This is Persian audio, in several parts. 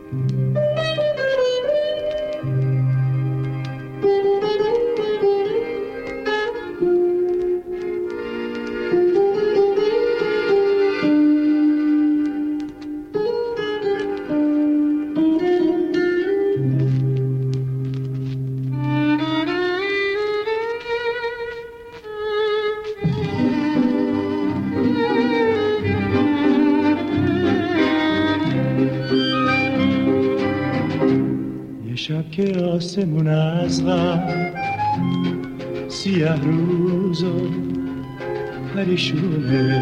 شب که آسمون از غم سیاه روز و پریشونه،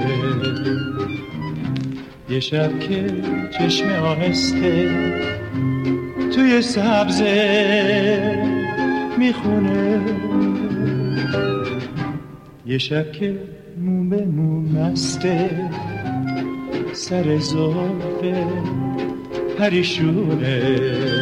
یه شب که چشم آهسته توی سبزه میخونه، یه شب که مو به مو مسته سر زلف پریشونه،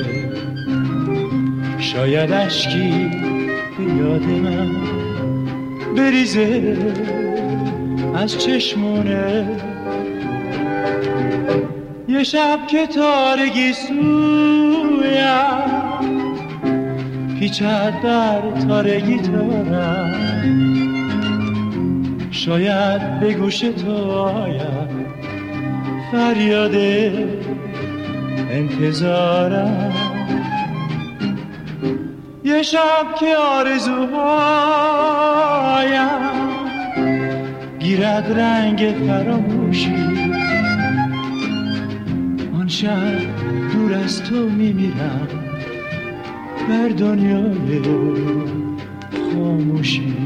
شاید اشکی به یاد من بریزه از چشمونه، یه شب که تارگی سویم پیچد در تارگی تارم، شاید به گوش تو آید فریاد انتظارم، یه شب که آرزوهایم گیرد رنگ فراموشی، آن شب دور از تو میمیرم بر دنیای خاموشی.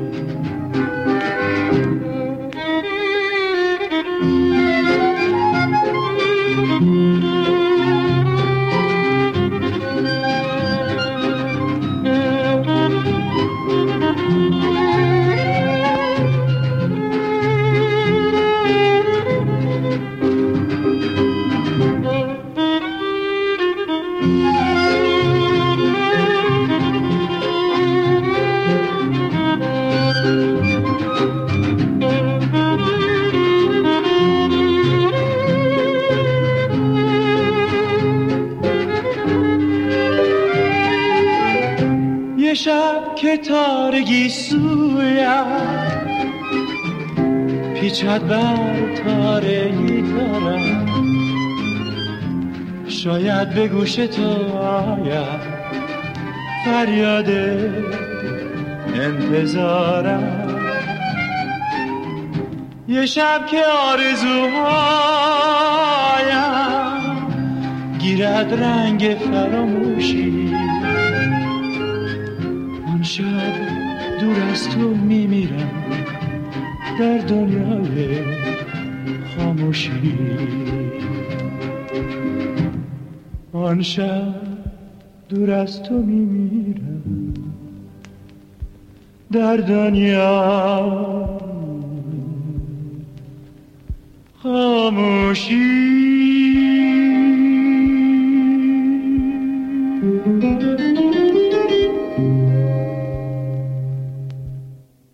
شب که تارگی سویم پیچد بر تارگی تارم، شاید به گوش تو آید فریاد انتظارم، یه شب که آرزوهایم گیرد رنگ فراموشی، شب دور از تو میمیرم در دنیای خاموشی، آن شب دور از تو میمیرم در دنیای خاموشی.